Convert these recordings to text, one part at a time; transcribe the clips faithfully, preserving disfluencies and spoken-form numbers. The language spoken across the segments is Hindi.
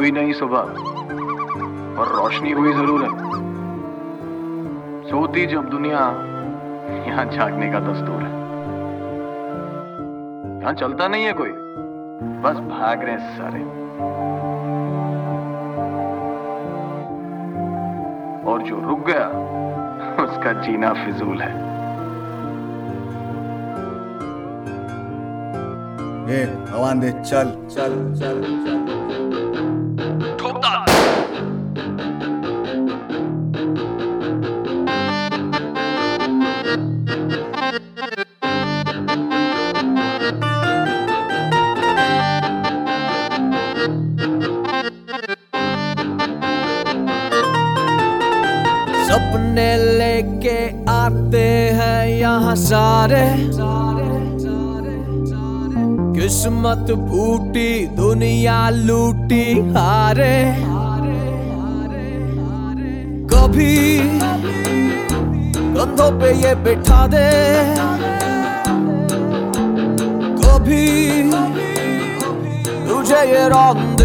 हुई नहीं सुबह, और रोशनी हुई जरूर है। सोती जब दुनिया, यहाँ जागने का दस्तूर है। यहाँ चलता नहीं है कोई, बस भाग रहे हैं सारे। और जो रुक गया उसका जीना फिजूल है। ए, आवाज़ दे, चल चल चल चल ठोकता सपने लेके आते हैं यहाँ सारे, किस्मत फूटी दुनिया लूटी हारे। कभी कंधों पे ये बिठा दे, कभी तुझे ये रौंदे।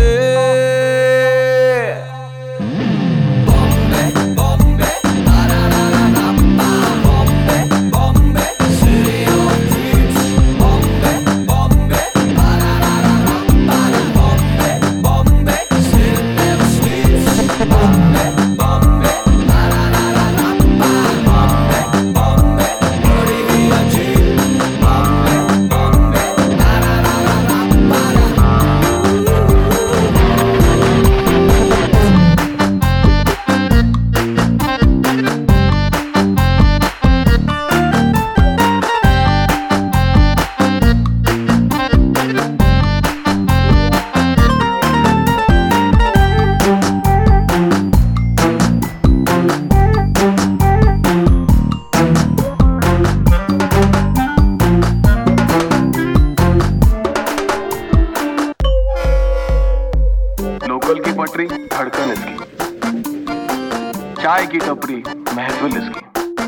लोकल की पटरी धड़कन इसकी, चाय की टपरी महफिल इसकी।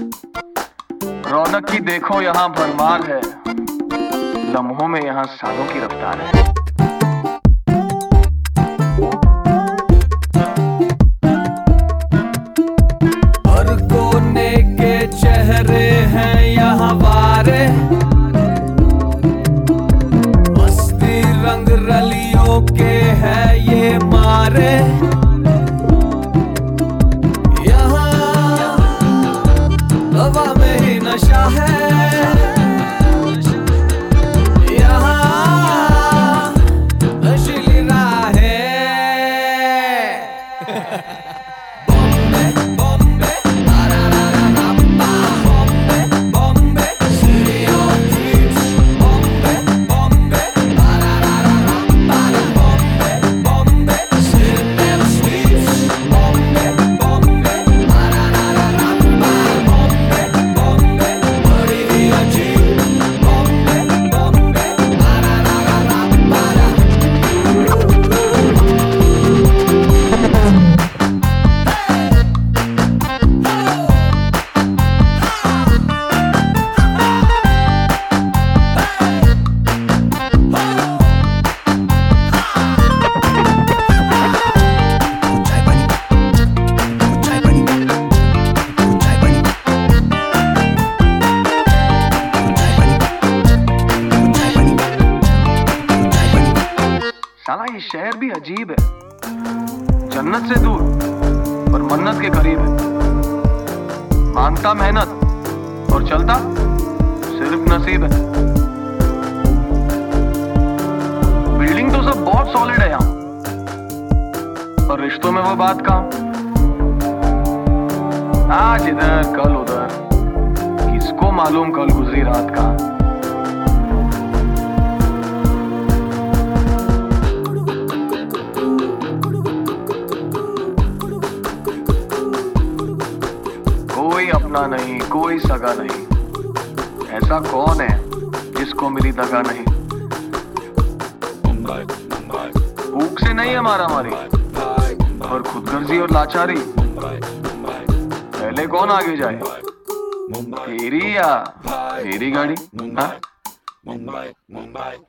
रौनक की देखो यहाँ भरमार है, लम्हों में यहाँ सालों की रफ्तार है। हर कोने के चेहरे हैं यहाँ वारे, मस्ती रंग रलियों के है ये मारे। यहाँ हवा में ही नशा है, यहाँ नशीली राहें। Bombay Bombay Bombay Bombay city of dreams. Bombay Bombay Bombay Bombay city of sweets. Bombay Bombay Bombay Bombay बड़ी ही अजीब। बॉम्बे बॉम्बे साला ये शहर भी अजीब है, जन्नत से दूर और मन्नत के करीब है। मांगता मेहनत और चलता सिर्फ नसीब है। बिल्डिंग तो सब बहुत सॉलिड है यहाँ, पर रिश्तों में वो बात कहाँ। आज इधर कल उधर, किसको मालूम कल गुजरी रात का। कोई अपना नहीं, कोई सगा नहीं, ऐसा कौन है जिसको मिली दगा नहीं। भूख से नहीं हमारा मारी, और खुदगर्जी और लाचारी। पहले कौन आगे जाए, तेरी या तेरी गाड़ी। हाँ?